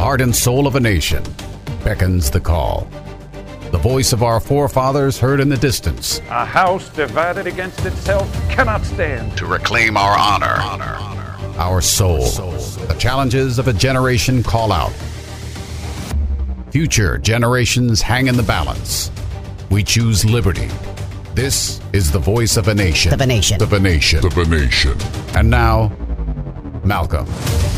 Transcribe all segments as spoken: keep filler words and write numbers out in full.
heart and soul of a nation, beckons the call. The voice of our forefathers heard in the distance. A house divided against itself cannot stand. To reclaim our honor, honor, our soul. The challenges of a generation call out. Future generations hang in the balance. We choose liberty. This is the voice of a nation. Of a nation. Of a nation. Of a nation. And now, Malcolm.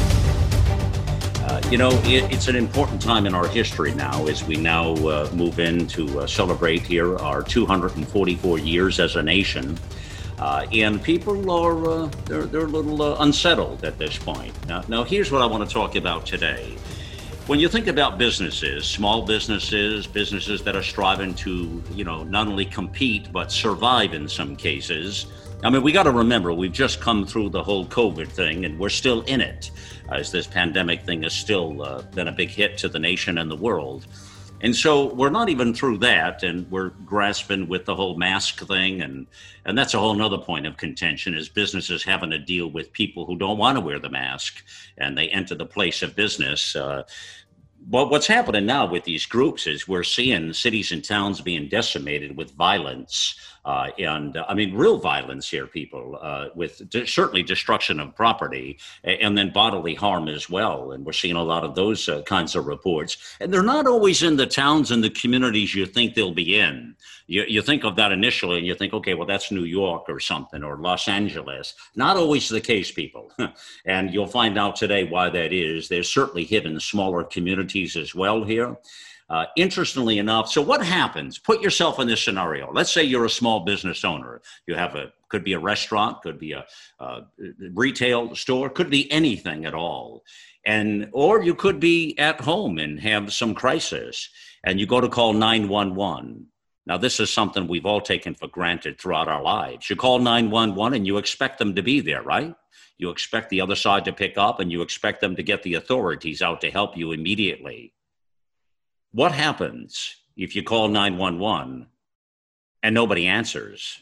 Uh, you know, it, it's an important time in our history now as we now uh, move in to uh, celebrate here our two hundred forty-four years as a nation. Uh, and people are uh, they're, they're a little uh, unsettled at this point. Now, now, here's what I want to talk about today. When you think about businesses, small businesses, businesses that are striving to, you know, not only compete, but survive in some cases. I mean, we got to remember, we've just come through the whole COVID thing and we're still in it, as this pandemic thing has still uh, been a big hit to the nation and the world. And so we're not even through that, and we're grasping with the whole mask thing. And, and that's a whole nother point of contention, is businesses having to deal with people who don't want to wear the mask and they enter the place of business. Uh, But what's happening now with these groups is we're seeing cities and towns being decimated with violence, uh, and uh, I mean, real violence here, people, uh, with de- certainly destruction of property and then bodily harm as well. And we're seeing a lot of those uh, kinds of reports. And they're not always in the towns and the communities you think they'll be in. You, you think of that initially and you think, okay, well, that's New York or something, or Los Angeles. Not always the case, people. And you'll find out today why that is. They're certainly hitting smaller communities as well here. Uh, interestingly enough, so what happens? Put yourself in this scenario. Let's say you're a small business owner. You have a, could be a restaurant, could be a, a retail store, could be anything at all. And, or you could be at home and have some crisis and you go to call nine one one. Now, this is something we've all taken for granted throughout our lives. You call nine one one and you expect them to be there, right? You expect the other side to pick up and you expect them to get the authorities out to help you immediately. What happens if you call nine one one and nobody answers?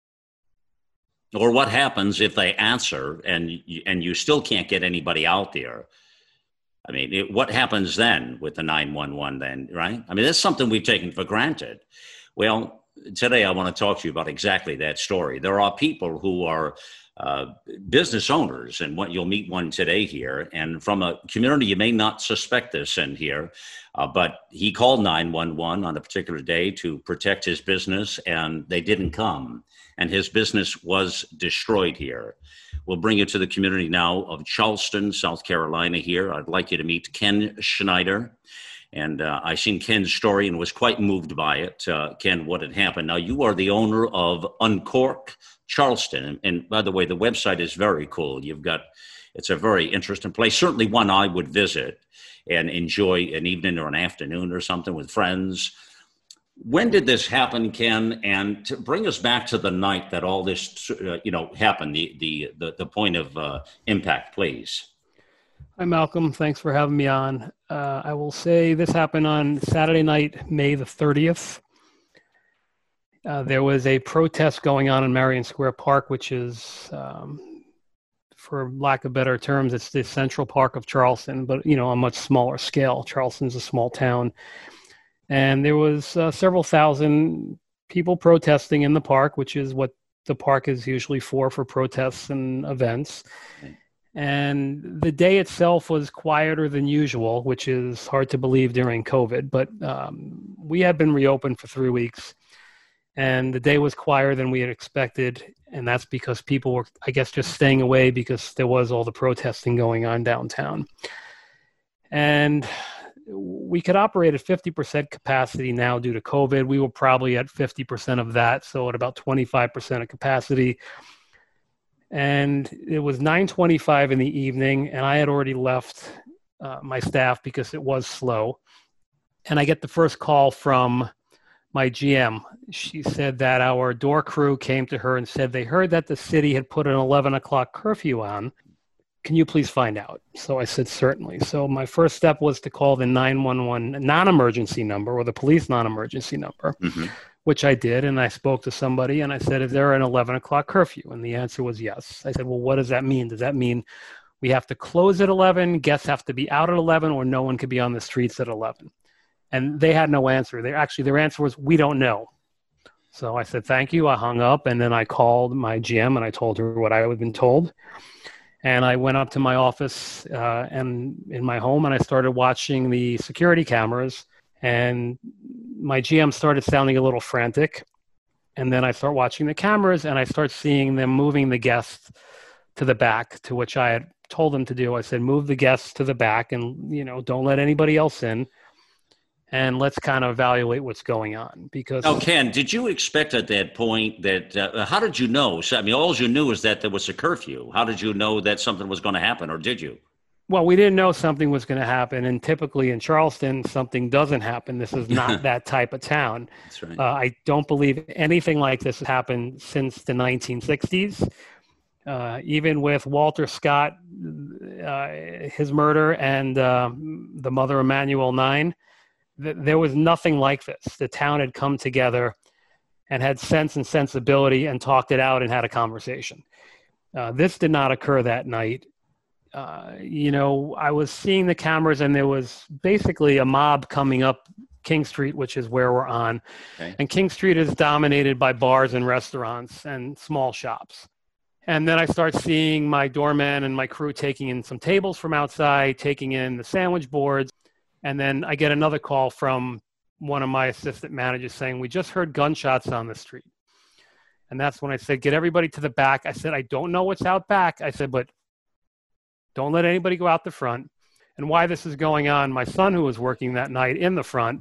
Or what happens if they answer and you, and you still can't get anybody out there? I mean, it, what happens then with the nine one one then, right? I mean, that's something we've taken for granted. Well, today I want to talk to you about exactly that story. There are people who are uh, business owners, and what you'll meet one today here, and from a community you may not suspect this in here, uh, but he called nine one one on a particular day to protect his business, and they didn't come, and his business was destroyed here. We'll bring you to the community now of Charleston, South Carolina here. I'd like you to meet Ken Schneider. And uh, I seen Ken's story and was quite moved by it. Uh, Ken, what had happened. Now, you are the owner of Uncork Charleston. And, and by the way, the website is very cool. You've got, it's a very interesting place, certainly one I would visit and enjoy an evening or an afternoon or something with friends. When did this happen, Ken? And to bring us back to the night that all this, uh, you know, happened, the, the, the, the point of uh, impact, please. Hi, Malcolm. Thanks for having me on. Uh, I will say this happened on Saturday night, May the thirtieth. Uh, there was a protest going on in Marion Square Park, which is, um, for lack of better terms, it's the Central Park of Charleston, but, you know, on a much smaller scale. Charleston's a small town. And there was uh, several thousand people protesting in the park, which is what the park is usually for, for protests and events. And the day itself was quieter than usual, which is hard to believe during COVID. But um, we had been reopened for three weeks, and the day was quieter than we had expected. And that's because people were, I guess, just staying away because there was all the protesting going on downtown. And we could operate at fifty percent capacity now due to COVID. We were probably at fifty percent of that, so at about twenty-five percent of capacity. And it was nine twenty-five in the evening, and I had already left uh, my staff because it was slow. And I get the first call from my G M. She said that our door crew came to her and said they heard that the city had put an eleven o'clock curfew on. Can you please find out? So I said, certainly. So my first step was to call the nine one one non-emergency number, or the police non-emergency number. Mm-hmm. Which I did, and I spoke to somebody, and I said, is there an eleven o'clock curfew? And the answer was yes. I said, well, what does that mean? Does that mean We have to close at eleven. Guests have to be out at eleven, or no one could be on the streets at eleven. And they had no answer. They actually, their answer was, we don't know. So I said, thank you. I hung up, and then I called my G M and I told her what I had been told. And I went up to my office uh, and in my home, and I started watching the security cameras. And my G M started sounding a little frantic. And then I start watching the cameras, and I start seeing them moving the guests to the back, to which I had told them to do. I said, move the guests to the back, and, you know, don't let anybody else in. And let's kind of evaluate what's going on. Because now, Ken, did you expect at that point that, uh, how did you know? So, I mean, all you knew is that there was a curfew. How did you know that something was going to happen, or did you? Well, we didn't know something was going to happen. And typically in Charleston, something doesn't happen. This is not that type of town. That's right. Uh, I don't believe anything like this has happened since the nineteen sixties. Uh, even with Walter Scott, uh, his murder, and uh, the mother Emanuel Nine, th- there was nothing like this. The town had come together and had sense and sensibility and talked it out and had a conversation. Uh, this did not occur that night. Uh, you know, I was seeing the cameras, and there was basically a mob coming up King Street, which is where we're on. Okay. And King Street is dominated by bars and restaurants and small shops. And then I start seeing my doorman and my crew taking in some tables from outside, taking in the sandwich boards. And then I get another call from one of my assistant managers saying, we just heard gunshots on the street. And that's when I said, get everybody to the back. I said, I don't know what's out back. I said, but don't let anybody go out the front. And why this is going on, my son, who was working that night in the front,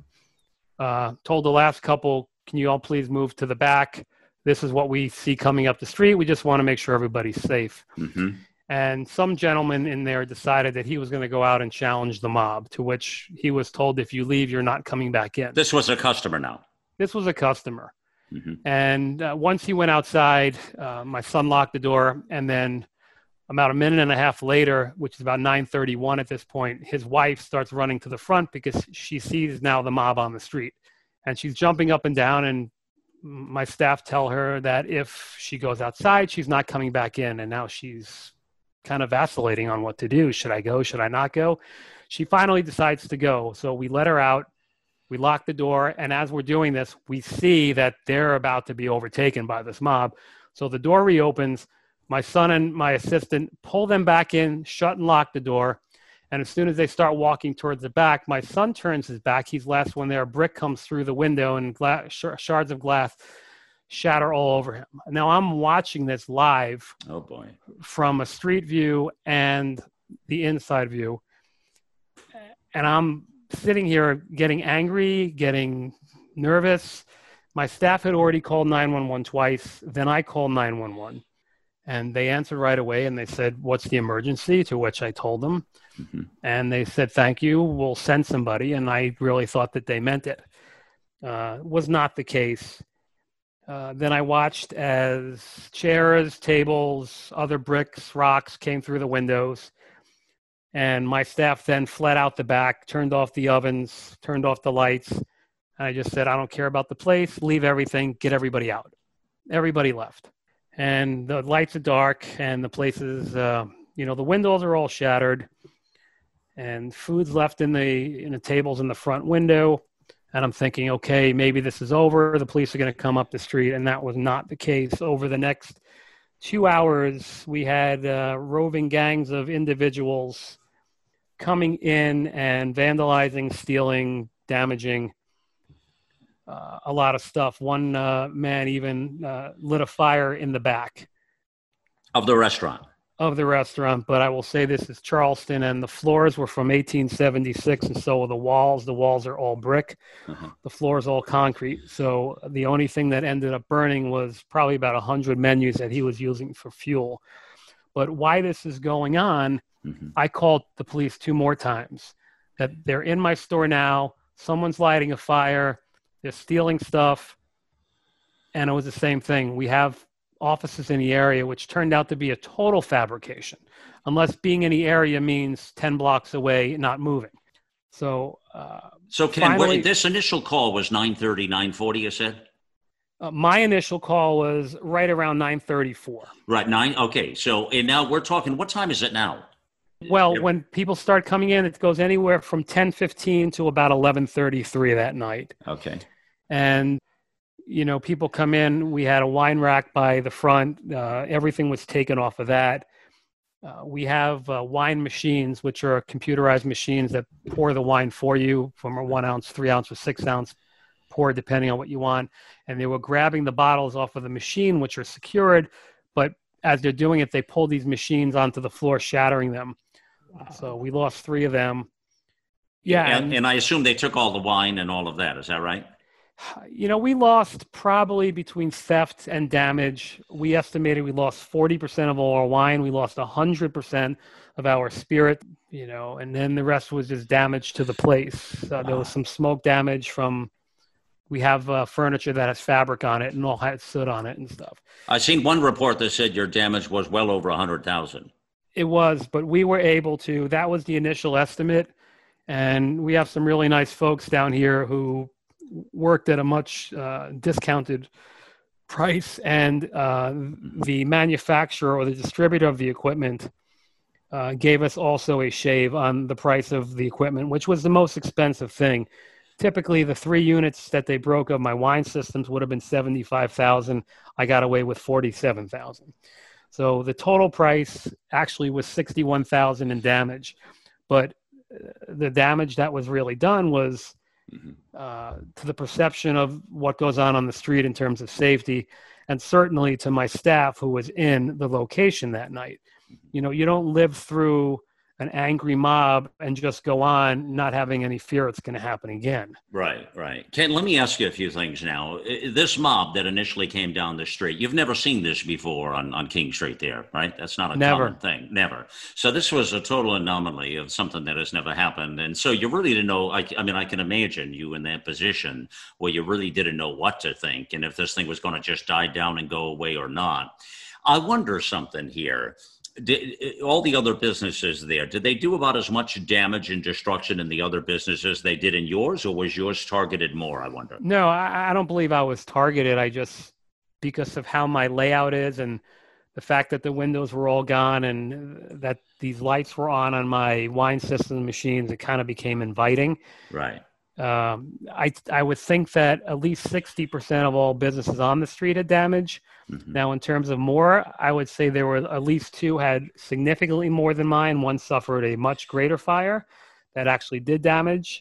uh, told the last couple, can you all please move to the back? This is what we see coming up the street. We just want to make sure everybody's safe. Mm-hmm. And some gentleman in there decided that he was going to go out and challenge the mob, to which he was told, if you leave, you're not coming back in. This was a customer now. This was a customer. Mm-hmm. And uh, once he went outside, uh, my son locked the door, and then about a minute and a half later, which is about nine thirty-one at this point, his wife starts running to the front because she sees now the mob on the street. And she's jumping up and down, and my staff tell her that if she goes outside, she's not coming back in. And now she's kind of vacillating on what to do. Should I go? Should I not go? She finally decides to go. So we let her out. We lock the door. And as we're doing this, we see that they're about to be overtaken by this mob. So the door reopens. My son and my assistant pull them back in, shut and lock the door. And as soon as they start walking towards the back, my son turns his back. He's last one there. A brick comes through the window, and gla- sh- shards of glass shatter all over him. Now I'm watching this live. Oh boy. From a street view and the inside view. And I'm sitting here getting angry, getting nervous. My staff had already called nine one one twice. Then I called nine one one. And they answered right away, and they said, what's the emergency? To which I told them. Mm-hmm. And they said, thank you, we'll send somebody. And I really thought that they meant it. Uh, was not the case. Uh, then I watched as chairs, tables, other bricks, rocks came through the windows. And my staff then fled out the back, turned off the ovens, turned off the lights. And I just said, I don't care about the place, leave everything, get everybody out. Everybody left. And the lights are dark, and the places, uh, you know, the windows are all shattered, and food's left in the in the tables in the front window. And I'm thinking, okay, maybe this is over. The police are going to come up the street, and that was not the case. Over the next two hours, we had uh, roving gangs of individuals coming in and vandalizing, stealing, damaging Uh, a lot of stuff. One uh, man even uh, lit a fire in the back of the restaurant. Of the restaurant, but I will say this is Charleston, and the floors were from eighteen seventy-six, and so are the walls. The walls are all brick. Uh-huh. The floor is all concrete. So the only thing that ended up burning was probably about one hundred menus that he was using for fuel. But why this is going on, mm-hmm. I called the police two more times. That they're in my store now. Someone's lighting a fire. They're stealing stuff, and it was the same thing. We have offices in the area, which turned out to be a total fabrication, unless being in the area means ten blocks away, not moving. So, uh, so Ken, finally, wait, this initial call was nine thirty, nine forty, you said? Uh, my initial call was right around nine thirty-four. Right, nine. Okay, so and now we're talking. What time is it now? Well, when people start coming in, it goes anywhere from ten fifteen to about eleven thirty-three that night. Okay. And, you know, people come in. We had a wine rack by the front. Uh, everything was taken off of that. Uh, we have uh, wine machines, which are computerized machines that pour the wine for you from a one ounce, three ounce, or six ounce pour, depending on what you want. And they were grabbing the bottles off of the machine, which are secured. But as they're doing it, they pull these machines onto the floor, shattering them. Wow. So we lost three of them. Yeah. And, and, and I assume they took all the wine and all of that. Is that right? You know, we lost probably between theft and damage. We estimated we lost forty percent of all our wine. We lost one hundred percent of our spirit, you know, and then the rest was just damage to the place. Uh, there was some smoke damage from, we have uh, furniture that has fabric on it and all had soot on it and stuff. I seen one report that said your damage was well over one hundred thousand. It was, but we were able to, that was the initial estimate. And we have some really nice folks down here who worked at a much uh, discounted price, and uh, the manufacturer or the distributor of the equipment uh, gave us also a shave on the price of the equipment, which was the most expensive thing. Typically, the three units that they broke of my wine systems would have been seventy-five thousand dollars. I got away with forty-seven thousand dollars. So the total price actually was sixty-one thousand dollars in damage, but the damage that was really done was Mm-hmm. Uh, to the perception of what goes on on the street in terms of safety, and certainly to my staff who was in the location that night. You know, you don't live through an angry mob and just go on not having any fear it's going to happen again. Right, right. Ken, let me ask you a few things now. This mob that initially came down the street, you've never seen this before on, on King Street there, right? That's not a never. common thing. Never. So this was a total anomaly of something that has never happened. And so you really didn't know, I, I mean, I can imagine you in that position where you really didn't know what to think and if this thing was going to just die down and go away or not. I wonder something here. Did, all the other businesses there, did they do about as much damage and destruction in the other businesses they did in yours, or was yours targeted more, I wonder? No, I, I don't believe I was targeted. I just, because of how my layout is and the fact that the windows were all gone and that these lights were on on my wine system machines, it kind of became inviting. Right. Um, I, I would think that at least sixty percent of all businesses on the street had damage. Mm-hmm. Now, in terms of more, I would say there were at least two had significantly more than mine. One suffered a much greater fire that actually did damage.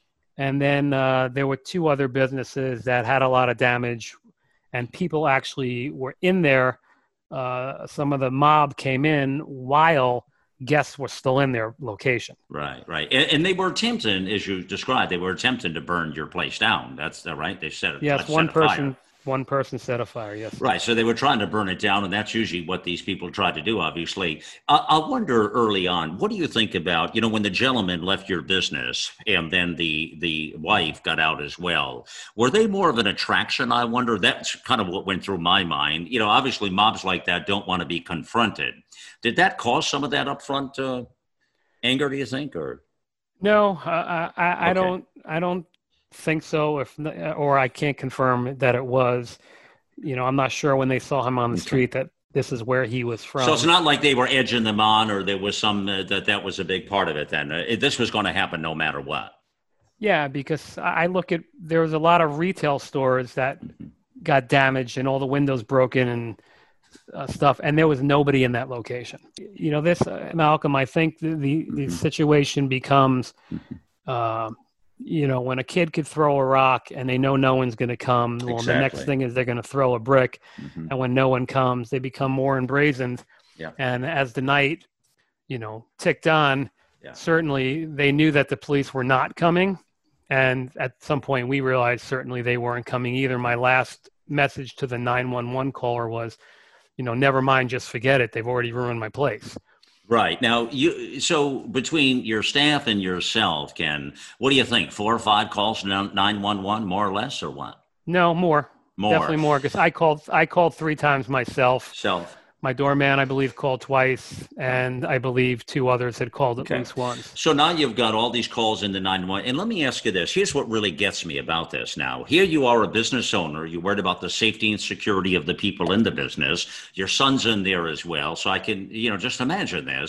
And then uh, there were two other businesses that had a lot of damage, and people actually were in there. Uh, some of the mob came in while guests were still in their location. Right, right. And, and they were attempting, as you described, they were attempting to burn your place down. That's the right. They set it. Yes, set one a person. Fire. One person set a fire, yes. Right, so they were trying to burn it down, and that's usually what these people try to do, obviously. I, I wonder early on, what do you think about, you know, when the gentleman left your business and then the the wife got out as well, were they more of an attraction, I wonder? That's kind of what went through my mind. You know, obviously mobs like that don't want to be confronted. Did that cause some of that upfront uh, anger, do you think? Or No, I, I, I okay. don't, I don't think so, if or I can't confirm that it was. You know, I'm not sure when they saw him on the street that this is where he was from. So it's not like they were edging them on, or there was some uh, that that was a big part of it. Then uh, this was going to happen no matter what. Yeah, because I look at, there was a lot of retail stores that mm-hmm. got damaged and all the windows broken and uh, stuff, and there was nobody in that location. You know, this uh, Malcolm, I think the the, mm-hmm. the situation becomes. Mm-hmm. Uh, You know, when a kid could throw a rock and they know no one's going to come, well, exactly. The next thing is they're going to throw a brick. Mm-hmm. And when no one comes, they become more embrazened. Yeah. And as the night, you know, ticked on, yeah. certainly they knew that the police were not coming. And at some point we realized certainly they weren't coming either. My last message to the nine one one caller was, you know, never mind, just forget it. They've already ruined my place. Right. Now, you so between your staff and yourself, Ken, what do you think? Four or five calls to nine one one, more or less, or what? No, more. More. Definitely more, because I called I called three times myself. Self. My doorman, I believe, called twice, and I believe two others had called at okay. least once. So now you've got all these calls in the nine one one. And let me ask you this. Here's what really gets me about this now. Here you are, a business owner. You're worried about the safety and security of the people in the business. Your son's in there as well. So I can, you know, just imagine this.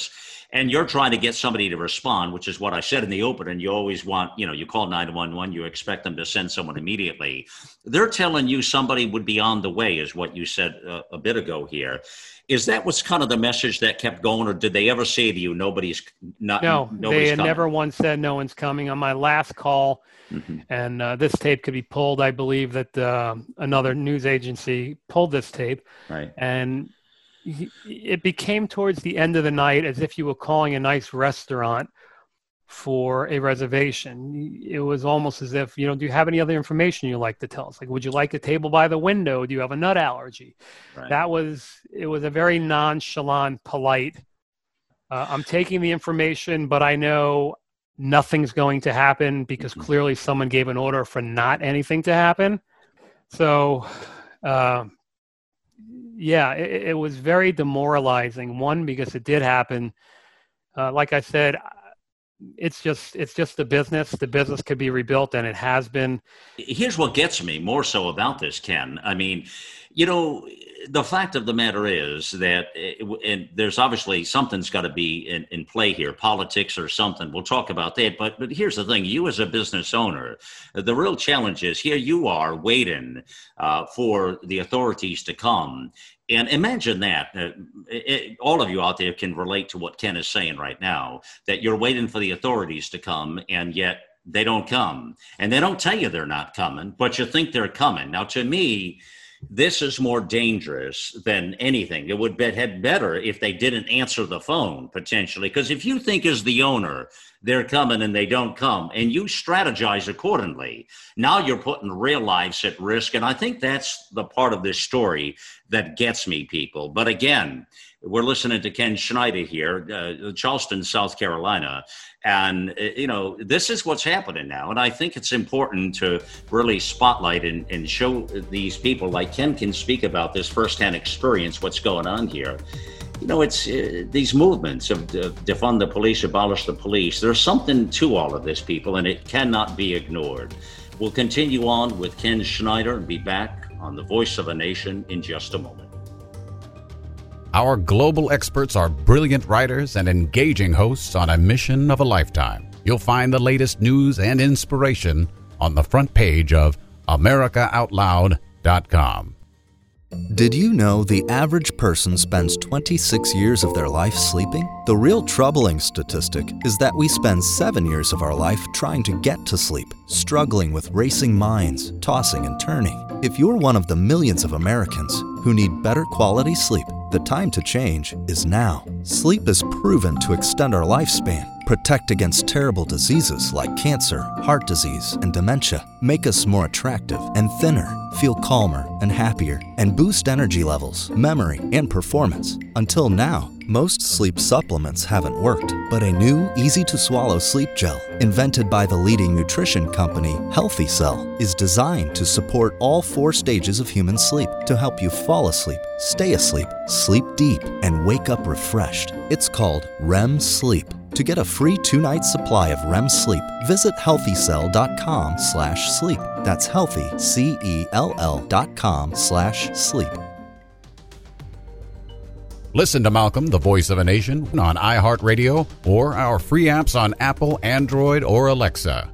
and you're trying to get somebody to respond, which is what I said in the open. And you always want, you know, you call nine one one, you expect them to send someone immediately. They're telling you somebody would be on the way, is what you said uh, a bit ago here. Is that what's kind of the message that kept going, or did they ever say to you, nobody's not? No, nobody's they had coming? never once said no one's coming. On my last call, mm-hmm. and uh, this tape could be pulled, I believe that uh, another news agency pulled this tape, right? And it became towards the end of the night as if you were calling a nice restaurant for a reservation. It was almost as if, you know, do you have any other information you'd like to tell us? Like, would you like a table by the window? Do you have a nut allergy? Right. That was, it was a very nonchalant, polite, uh, I'm taking the information, but I know nothing's going to happen because mm-hmm. clearly someone gave an order for not anything to happen. So, uh, yeah, it, it was very demoralizing. One, because it did happen. Uh, like I said, it's just it's just the business. The business could be rebuilt, and it has been. Here's what gets me more so about this, Ken. I mean, you know, the fact of the matter is that it, and there's obviously something's got to be in, in play here, politics or something. We'll talk about that. But but here's the thing: you as a business owner, the real challenge is here. You are waiting uh, for the authorities to come. And imagine that. Uh, it, all of you out there can relate to what Ken is saying right now, that you're waiting for the authorities to come, and yet they don't come. And they don't tell you they're not coming, but you think they're coming. Now, to me, this is more dangerous than anything. It would be had better if they didn't answer the phone, potentially. Because if you think as the owner, they're coming and they don't come, and you strategize accordingly, now you're putting real lives at risk. And I think that's the part of this story that gets me, people. But again, we're listening to Ken Schneider here, uh, Charleston, South Carolina. And, uh, you know, this is what's happening now. And I think it's important to really spotlight and, and show these people, like Ken can speak about this firsthand experience, what's going on here. You know, it's uh, these movements of uh, defund the police, abolish the police. There's something to all of this, people, and it cannot be ignored. We'll continue on with Ken Schneider and be back on The Voice of a Nation in just a moment. Our global experts are brilliant writers and engaging hosts on a mission of a lifetime. You'll find the latest news and inspiration on the front page of America Out Loud dot com. Did you know the average person spends twenty-six years of their life sleeping? The real troubling statistic is that we spend seven years of our life trying to get to sleep, struggling with racing minds, tossing and turning. If you're one of the millions of Americans who need better quality sleep, the time to change is now. Sleep is proven to extend our lifespan, protect against terrible diseases like cancer, heart disease, and dementia, make us more attractive and thinner, feel calmer and happier, and boost energy levels, memory, and performance. Until now, most sleep supplements haven't worked, but a new, easy-to-swallow sleep gel, invented by the leading nutrition company, Healthy Cell, is designed to support all four stages of human sleep to help you fall asleep, stay asleep, sleep deep, and wake up refreshed. It's called R E M Sleep. To get a free two-night supply of R E M sleep, visit healthy cell dot com slash sleep. That's healthy, C E L L dot com slash sleep. Listen to Malcolm, the Voice of a Nation, on iHeartRadio or our free apps on Apple, Android, or Alexa.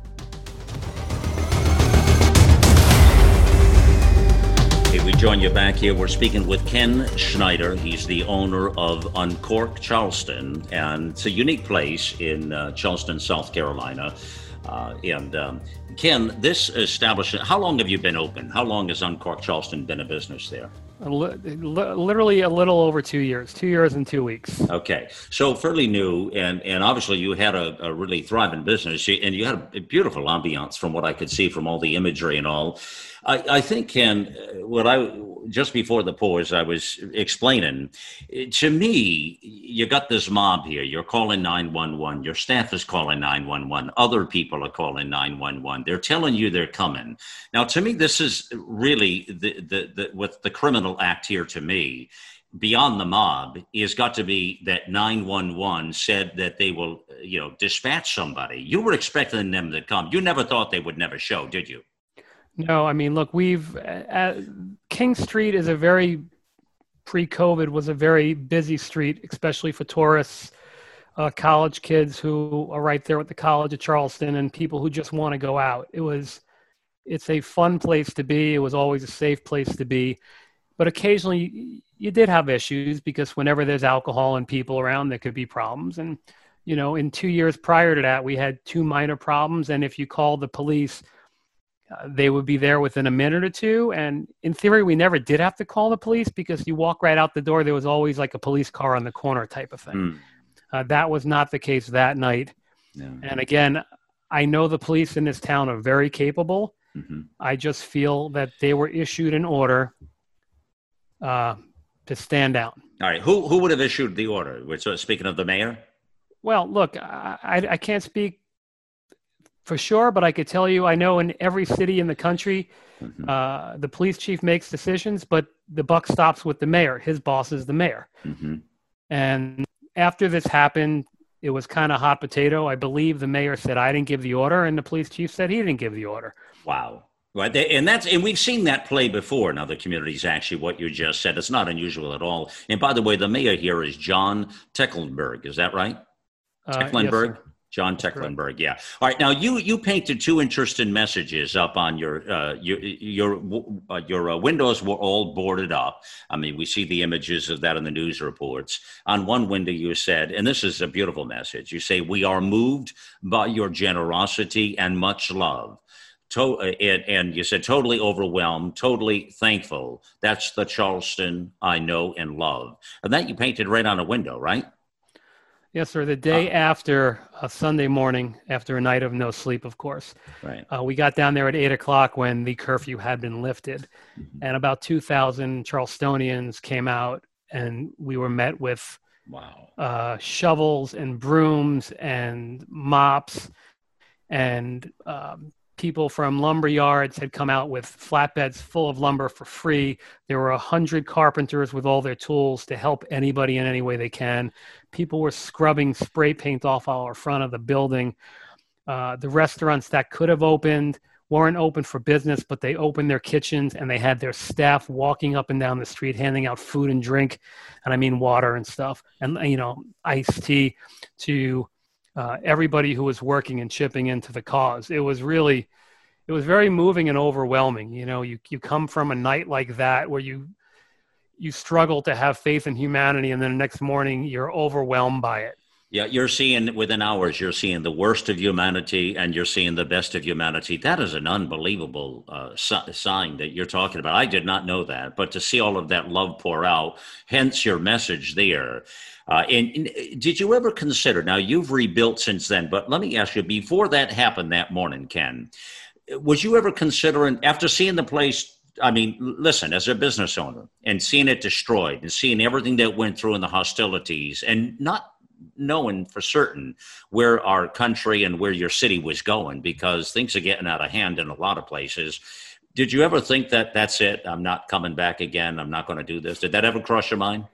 Hey, we join you back here. We're speaking with Ken Schneider. He's the owner of Uncork Charleston, and it's a unique place in uh, Charleston, South Carolina. Uh, and um, Ken, this establishment, how long have you been open? How long has Uncork Charleston been a business there? Literally a little over two years, two years and two weeks. Okay. So fairly new, and, and obviously you had a, a really thriving business, and you had a beautiful ambiance from what I could see from all the imagery and all. I, I think, Ken, what I, just before the pause, I was explaining, to me, you got this mob here. You're calling nine one one. Your staff is calling nine one one. Other people are calling nine one one. They're telling you they're coming. Now, to me, this is really the, the, the with the criminal act here to me, beyond the mob, is got to be that nine one one said that they will, you know, dispatch somebody. You were expecting them to come. You never thought they would never show, did you? No, I mean, look, we've, uh, King Street is a very, pre-COVID was a very busy street, especially for tourists. uh, college kids who are right there at the College of Charleston and people who just want to go out. It was, it's a fun place to be. It was always a safe place to be. But occasionally you did have issues because whenever there's alcohol and people around, there could be problems. And, you know, in two years prior to that, we had two minor problems. And if you called the police, uh, they would be there within a minute or two. And in theory, we never did have to call the police because you walk right out the door. There was always like a police car on the corner type of thing. Mm. Uh, that was not the case that night. Yeah. And again, I know the police in this town are very capable. Mm-hmm. I just feel that they were issued an order uh, to stand down. All right. Who who would have issued the order? So speaking of the mayor? Well, look, I, I, I can't speak for sure, but I could tell you I know in every city in the country, mm-hmm. uh, the police chief makes decisions, but the buck stops with the mayor. His boss is the mayor. Mm-hmm. And after this happened, it was kind of hot potato. I believe the mayor said, I didn't give the order, and the police chief said he didn't give the order. Wow. Right. And that's, and we've seen that play before in other communities, actually, what you just said. It's not unusual at all. And by the way, the mayor here is John Tecklenburg. Is that right? Uh, Tecklenburg? Yes, John Tecklenburg, yeah. All right, now you you painted two interesting messages up on your uh, your your uh, your uh, windows were all boarded up. I mean, we see the images of that in the news reports. On one window, you said, and this is a beautiful message. You say, "We are moved by your generosity and much love." To, uh, and, and you said, "Totally overwhelmed, totally thankful. That's the Charleston I know and love." And that you painted right on a window, right? Yes, sir. The day uh, after uh, Sunday morning, after a night of no sleep, of course, right. uh, we got down there at eight o'clock when the curfew had been lifted. Mm-hmm. And about two thousand Charlestonians came out, and we were met with wow. uh, shovels and brooms and mops, and um, people from lumber yards had come out with flatbeds full of lumber for free. There were a hundred carpenters with all their tools to help anybody in any way they can. People were scrubbing spray paint off our front of the building. Uh, the restaurants that could have opened weren't open for business, but they opened their kitchens and they had their staff walking up and down the street, handing out food and drink. And I mean, water and stuff, and, you know, iced tea to uh, everybody who was working and chipping into the cause. It was really, it was very moving and overwhelming. You know, you, you come from a night like that where you, you struggle to have faith in humanity, and then the next morning you're overwhelmed by it. Yeah, you're seeing within hours, you're seeing the worst of humanity and you're seeing the best of humanity. That is an unbelievable uh, si- sign that you're talking about. I did not know that, but to see all of that love pour out, hence your message there. Uh, and, and did you ever consider, now you've rebuilt since then, but let me ask you, before that happened that morning, Ken, was you ever considering, after seeing the place, I mean, listen, as a business owner and seeing it destroyed and seeing everything that went through in the hostilities and not knowing for certain where our country and where your city was going, because things are getting out of hand in a lot of places. Did you ever think that that's it? I'm not coming back again. I'm not going to do this. Did that ever cross your mind?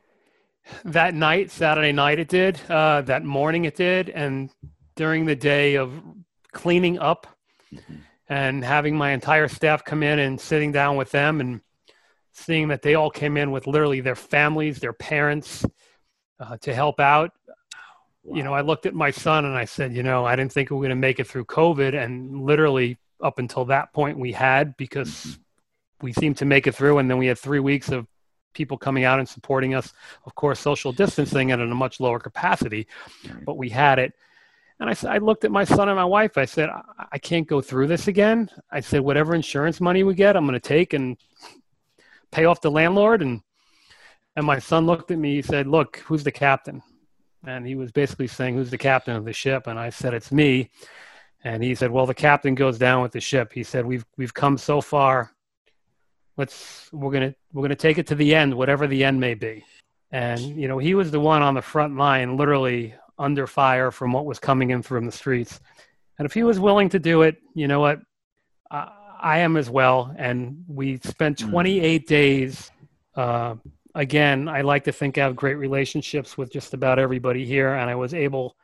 That night, Saturday night, it did. Uh, that morning, it did. And during the day of cleaning up, mm-hmm. and having my entire staff come in and sitting down with them and seeing that they all came in with literally their families, their parents, uh, to help out. Wow. You know, I looked at my son and I said, you know, I didn't think we were going to make it through COVID. And literally up until that point we had, because mm-hmm. we seemed to make it through. And then we had three weeks of people coming out and supporting us, of course, social distancing and at a much lower capacity, right. but we had it. And I said, I looked at my son and my wife. I said, I, I can't go through this again. I said, whatever insurance money we get, I'm going to take and pay off the landlord. And and my son looked at me. He said, look, who's the captain? And he was basically saying, who's the captain of the ship? And I said, it's me. And he said, well, the captain goes down with the ship. He said, we've we've come so far. Let's we're gonna we're gonna take it to the end, whatever the end may be. And you know, he was the one on the front line, literally under fire from what was coming in from the streets. And if he was willing to do it, you know what, uh, I am as well. And we spent twenty-eight days. Uh, again, I like to think I have great relationships with just about everybody here. And I was able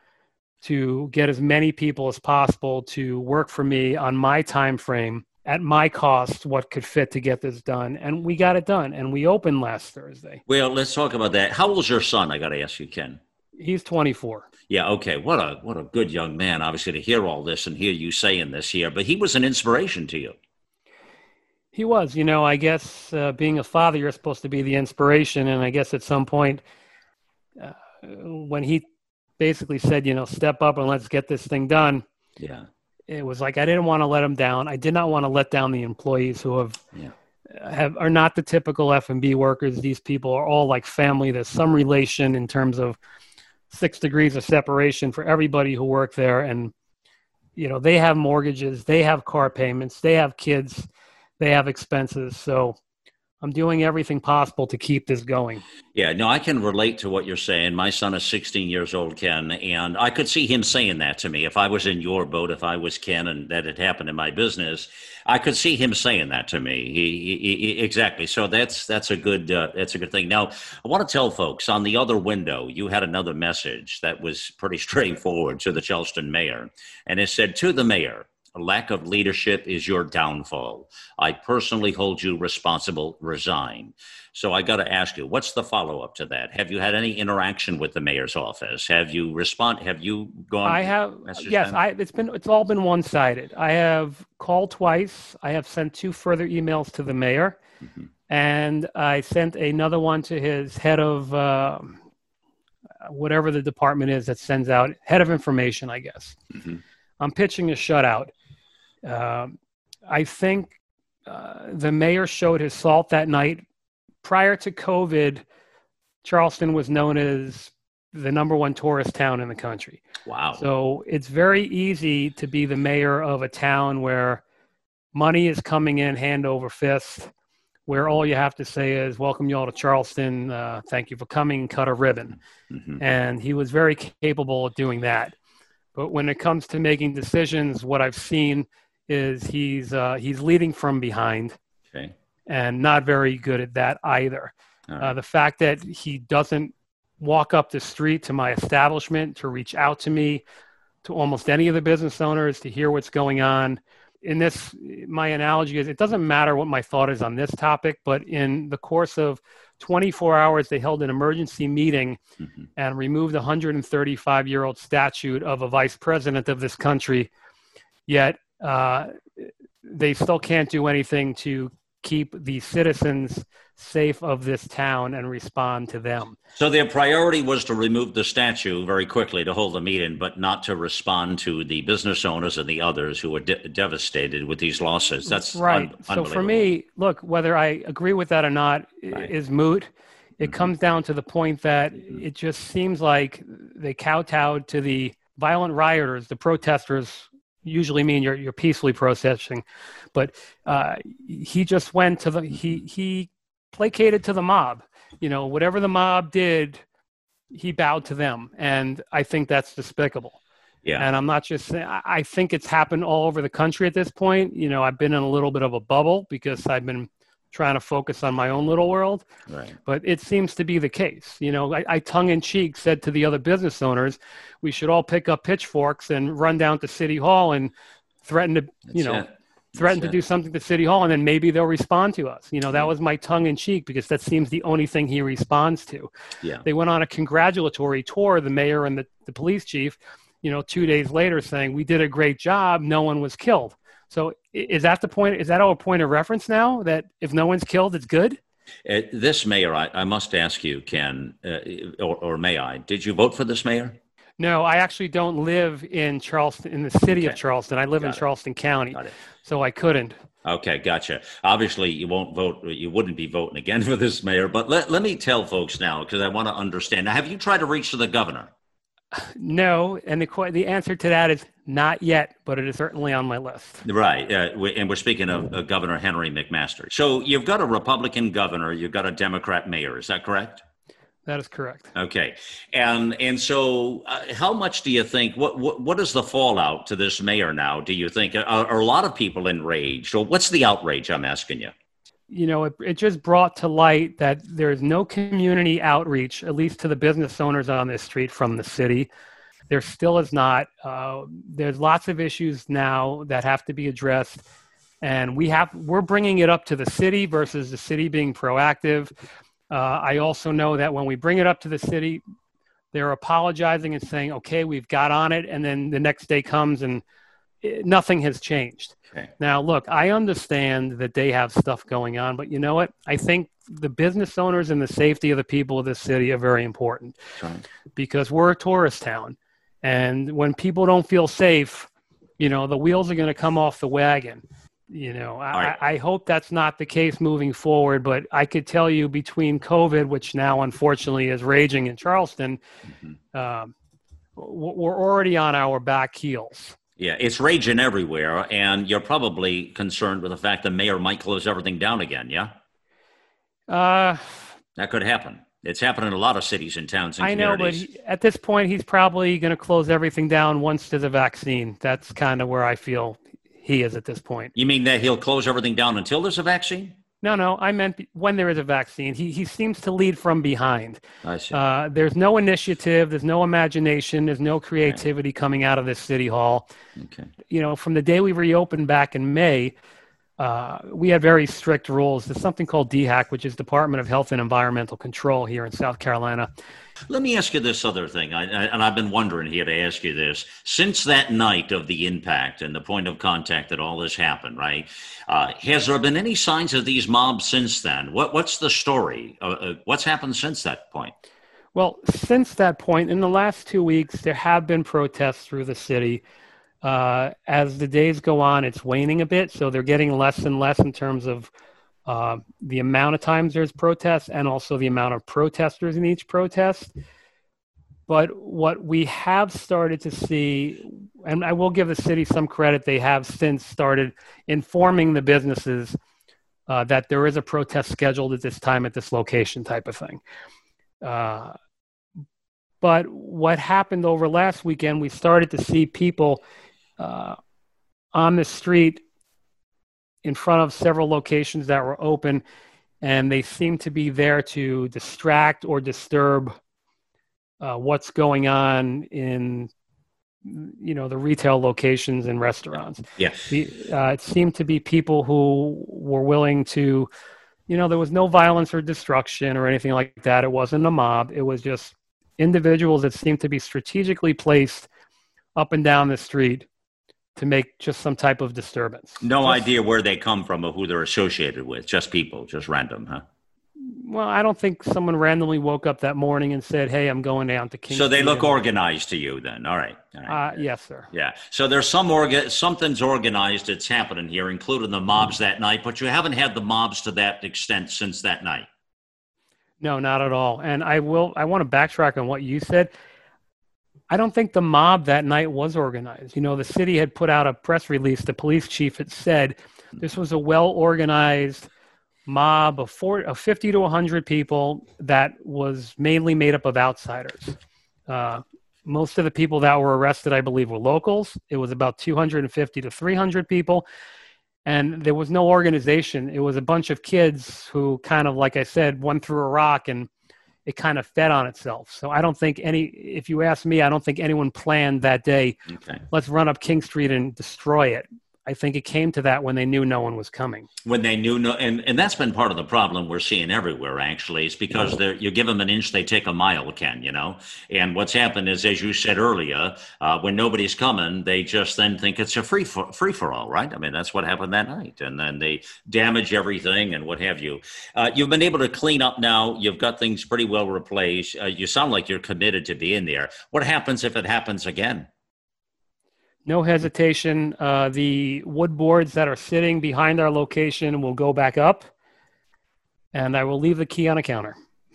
to get as many people as possible to work for me on my time frame at my cost, what could fit to get this done. And we got it done. And we opened last Thursday. Well, let's talk about that. How old's your son? I got to ask you, Ken. He's twenty-four. Yeah, okay. What a what a good young man, obviously, to hear all this and hear you saying this here. But he was an inspiration to you. He was. You know, I guess uh, being a father, you're supposed to be the inspiration. And I guess at some point, uh, when he basically said, you know, step up and let's get this thing done. Yeah. It was like I didn't want to let him down. I did not want to let down the employees who have Yeah. have are not the typical F and B workers. These people are all like family. There's some relation in terms of six degrees of separation for everybody who work there. And, you know, they have mortgages, they have car payments, they have kids, they have expenses. So I'm doing everything possible to keep this going. Yeah, no, I can relate to what you're saying. My son is sixteen years old, Ken, and I could see him saying that to me. If I was in your boat, if I was Ken and that had happened in my business, I could see him saying that to me. He, he, he, exactly. So that's that's a good uh, that's a good thing. Now, I want to tell folks on the other window, you had another message that was pretty straightforward to the Charleston mayor, and it said, "To the mayor, a lack of leadership is your downfall. I personally hold you responsible. Resign." So I got to ask you, what's the follow-up to that? Have you had any interaction with the mayor's office? Have you respond? Have you gone? I have. Yes, I, it's been. It's all been one-sided. I have called twice. I have sent two further emails to the mayor, mm-hmm. and I sent another one to his head of uh, whatever the department is that sends out head of information, I guess. Mm-hmm. I'm pitching a shutout. Um, I think uh, the mayor showed his salt that night. Prior to COVID, Charleston was known as the number one tourist town in the country. Wow. So it's very easy to be the mayor of a town where money is coming in hand over fist, where all you have to say is, welcome you all to Charleston. Uh, thank you for coming, cut a ribbon. Mm-hmm. And he was very capable of doing that. But when it comes to making decisions, what I've seen is he's uh, he's leading from behind, okay, and not very good at that either. Right. Uh, the fact that he doesn't walk up the street to my establishment to reach out to me, to almost any of the business owners, to hear what's going on. In this, my analogy is it doesn't matter what my thought is on this topic, but in the course of twenty-four hours, they held an emergency meeting mm-hmm. and removed a one hundred thirty-five-year-old statute of a vice president of this country. Yet uh, they still can't do anything to keep the citizens safe of this town and respond to them. So their priority was to remove the statue very quickly to hold the meeting, but not to respond to the business owners and the others who were de- devastated with these losses. That's right. Un- so for me, look, whether I agree with that or not right. is moot. It mm-hmm. comes down to the point that it just seems like they kowtowed to the violent rioters, the protesters. Usually mean you're you're peacefully protesting, but uh, he just went to the he he placated to the mob. You know, whatever the mob did, he bowed to them, and I think that's despicable. Yeah. And I'm not just saying. I think it's happened all over the country at this point. You know, I've been in a little bit of a bubble because I've been trying to focus on my own little world. Right. But it seems to be the case. You know, I, I tongue-in-cheek said to the other business owners, we should all pick up pitchforks and run down to City Hall and threaten to, That's you know, it. threaten That's to it. do something to City Hall, and then maybe they'll respond to us. You know, that was my tongue-in-cheek because that seems the only thing he responds to. Yeah. They went on a congratulatory tour, the mayor and the, the police chief, you know, two days later saying, we did a great job, no one was killed. So is that the point? Is that our point of reference now, that if no one's killed, it's good? Uh, this mayor, I, I must ask you, Ken, uh, or, or may I, did you vote for this mayor? No, I actually don't live in Charleston, in the city okay. of Charleston. I live Got in it. Charleston County, so I couldn't. Okay, gotcha. Obviously, you won't vote. You wouldn't be voting again for this mayor. But let, let me tell folks now, because I want to understand. Now, have you tried to reach to the governor? No, and the the answer to that is not yet, but it is certainly on my list. Right, uh, we, and we're speaking of uh, Governor Henry McMaster. So you've got a Republican governor, you've got a Democrat mayor. Is that correct? That is correct. Okay, and and so uh, how much do you think? What, what what is the fallout to this mayor now? Do you think are, are a lot of people enraged, or what's the outrage? I'm asking you. You know, it, it just brought to light that there's no community outreach, at least to the business owners on this street from the city. There still is not. Uh, there's lots of issues now that have to be addressed, and we have we're bringing it up to the city versus the city being proactive. Uh, I also know that when we bring it up to the city, They're apologizing and saying, okay, we've got on it. And then the next day comes and it, nothing has changed. Okay. Now, look, I understand that they have stuff going on, but you know what? I think the business owners and the safety of the people of this city are very important. Right. Because we're a tourist town. And when people don't feel safe, you know, the wheels are going to come off the wagon. You know, I, right. I hope that's not the case moving forward, but I could tell you between COVID, which now unfortunately is raging in Charleston, mm-hmm. um, we're already on our back heels. Yeah, it's raging everywhere, and you're probably concerned with the fact the mayor might close everything down again, yeah? Uh, that could happen. It's happening in a lot of cities and towns and I know, communities. but he, at this point, he's probably going to close everything down once there's a vaccine. That's kind of where I feel he is at this point. You mean that he'll close everything down until there's a vaccine? No, no, I meant when there is a vaccine. He he seems to lead from behind. I see. Uh, there's no initiative. There's no imagination. There's no creativity okay. coming out of this city hall. Okay. You know, from the day we reopened back in May, uh, we had very strict rules. There's something called D HAC, which is Department of Health and Environmental Control here in South Carolina. Let me ask you this other thing, I, I, and I've been wondering here to ask you this. Since that night of the impact and the point of contact that all this happened, right, uh, has there been any signs of these mobs since then? What What's the story? Uh, uh, what's happened since that point? Well, since that point, in the last two weeks, there have been protests through the city. Uh, as the days go on, it's waning a bit, so they're getting less and less in terms of Uh, the amount of times there's protests and also the amount of protesters in each protest. But what we have started to see, and I will give the city some credit, they have since started informing the businesses uh, that there is a protest scheduled at this time at this location type of thing. Uh, but what happened over last weekend, we started to see people uh, on the street in front of several locations that were open, and they seem to be there to distract or disturb uh, what's going on in, you know, the retail locations and restaurants. Yeah. The, uh, it seemed to be people who were willing to, you know, there was no violence or destruction or anything like that. It wasn't a mob. It was just individuals that seemed to be strategically placed up and down the street to make just some type of disturbance. No just, idea where they come from or who they're associated with, just people, just random, huh? Well, I don't think someone randomly woke up that morning and said, hey, I'm going down to King So they Street look and, organized to you then, all right. All right. Uh, yes, sir. Yeah, so there's some orga- something's organized that's happening here, including the mobs that night, but you haven't had the mobs to that extent since that night. No, not at all. And I will, I want to backtrack on what you said. I don't think the mob that night was organized. You know, the city had put out a press release. The police chief had said this was a well-organized mob of, four, of fifty to one hundred people that was mainly made up of outsiders. Uh, most of the people that were arrested, I believe, were locals. It was about two hundred fifty to three hundred people. And there was no organization. It was a bunch of kids who kind of, like I said, one threw a rock and it kind of fed on itself. So I don't think any, if you ask me, I don't think anyone planned that day, okay, let's run up King Street and destroy it. I think it came to that when they knew no one was coming. When they knew no, and, and that's been part of the problem we're seeing everywhere, actually. It's because they're, you give them an inch, they take a mile, Ken, you know? And what's happened is, as you said earlier, uh, when nobody's coming, they just then think it's a free for, free for all, right? I mean, that's what happened that night. And then they damage everything and what have you. Uh, you've been able to clean up now. You've got things pretty well replaced. Uh, you sound like you're committed to being there. What happens if it happens again? No hesitation. Uh, the wood boards that are sitting behind our location will go back up, and I will leave the key on a counter.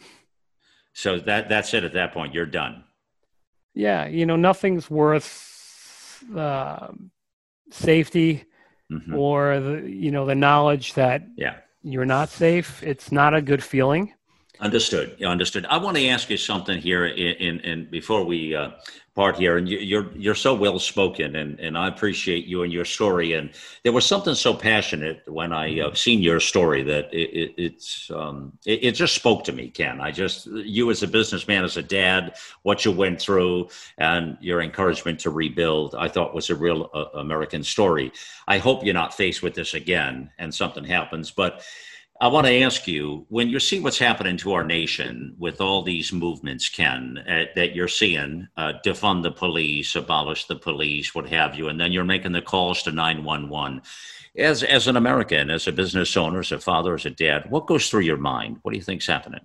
So that that's it at that point. You're done. Yeah, you know, nothing's worth uh, safety mm-hmm. or the you know the knowledge that yeah. you're not safe. It's not a good feeling. Understood. Understood. I want to ask you something here in, in, in before we uh, part here, and you, you're you're so well spoken, and, and I appreciate you and your story. And there was something so passionate when I uh, seen your story that it, it, it's um, it, it just spoke to me, Ken. I just you as a businessman, as a dad, what you went through, and your encouragement to rebuild, I thought was a real uh, American story. I hope you're not faced with this again, and something happens, but. I want to ask you, when you see what's happening to our nation with all these movements, Ken, uh, that you're seeing, uh, defund the police, abolish the police, what have you, and then you're making the calls to nine one one. As as an American, as a business owner, as a father, as a dad, what goes through your mind? What do you think's happening?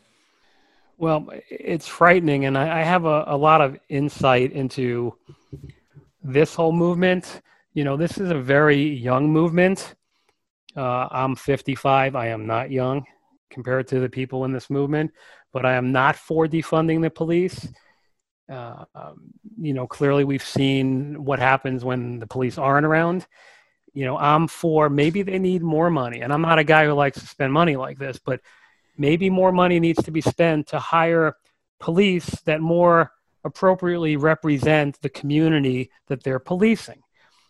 Well, it's frightening, and I, I have a, a lot of insight into this whole movement. You know, this is a very young movement. Uh, I'm fifty-five. I am not young compared to the people in this movement, but I am not for defunding the police. Uh, um, you know, clearly we've seen what happens when the police aren't around. You know, I'm for maybe they need more money, and I'm not a guy who likes to spend money like this, but maybe more money needs to be spent to hire police that more appropriately represent the community that they're policing.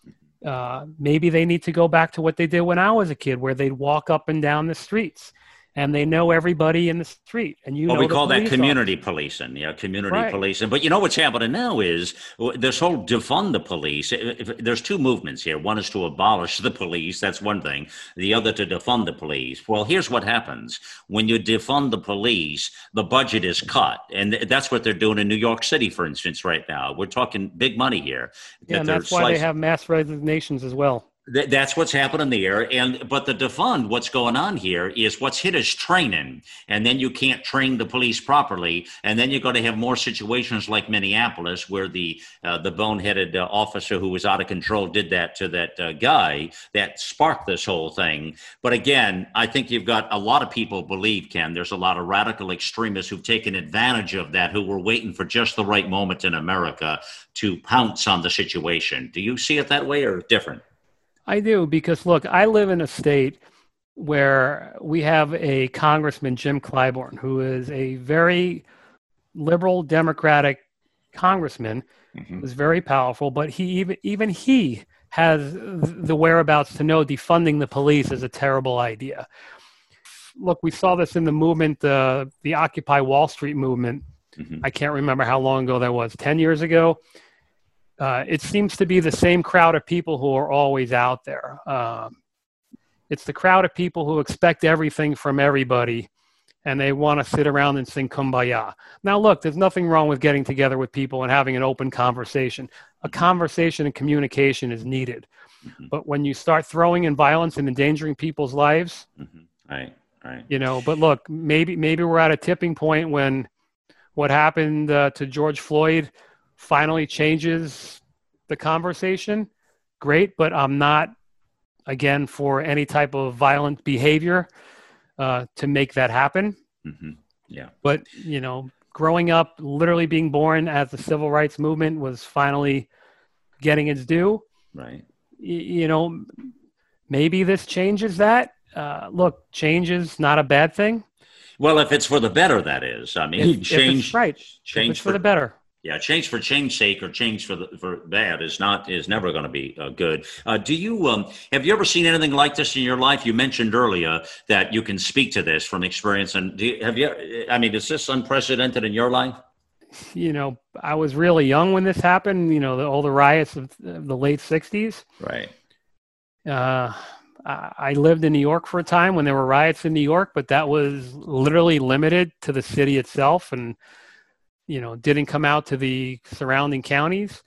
Uh, maybe they need to go back to what they did when I was a kid, where they'd walk up and down the streets and they know everybody in the street. And you well, know, we call that community officer. policing. Yeah, community Right. policing. But you know what's happening now is this whole defund the police. If, if, there's two movements here. One is to abolish the police. That's one thing. The other to defund the police. Well, here's what happens. When you defund the police, the budget is cut. And that's what they're doing in New York City, for instance, right now. We're talking big money here. Yeah, that and that's why slicing. they have mass resignations as well. That's what's happening there. And but the defund, what's going on here is what's hit is training. And then you can't train the police properly. And then you're going to have more situations like Minneapolis, where the uh, the boneheaded uh, officer who was out of control did that to that uh, guy that sparked this whole thing. But again, I think you've got a lot of people believe, Ken, there's a lot of radical extremists who've taken advantage of that, who were waiting for just the right moment in America to pounce on the situation. Do you see it that way or different? I do, because look, I live in a state where we have a congressman, Jim Clyburn, who is a very liberal Democratic congressman, mm-hmm. who's very powerful, but he even even he has the whereabouts to know defunding the police is a terrible idea. Look, we saw this in the movement, uh, the Occupy Wall Street movement. Mm-hmm. I can't remember how long ago that was, ten years ago. Uh, it seems to be the same crowd of people who are always out there. Um, it's the crowd of people who expect everything from everybody, and they want to sit around and sing Kumbaya. Now, look, there's nothing wrong with getting together with people and having an open conversation. A conversation and communication is needed. Mm-hmm. But when you start throwing in violence and endangering people's lives, mm-hmm. right, right. You know, but look, maybe maybe we're at a tipping point when what happened uh, to George Floyd finally changes the conversation. Great, but I'm not, again, for any type of violent behavior uh, to make that happen. Mm-hmm. Yeah. But, you know, growing up, literally being born as the civil rights movement was finally getting its due. Right. Y- you know, maybe this changes that. Uh, look, change is not a bad thing. Well, if it's for the better, that is. I mean, if, change. If it's right. Change if it's for, for the better. Yeah, change for change's sake or change for the, for bad is not is never going to be uh, good. Uh, do you um, have you ever seen anything like this in your life? You mentioned earlier that you can speak to this from experience, and do you, have you? I mean, is this unprecedented in your life? You know, I was really young when this happened. You know, the, all the riots of the late sixties. Right. Uh, I lived in New York for a time when there were riots in New York, but that was literally limited to the city itself, and you know, didn't come out to the surrounding counties.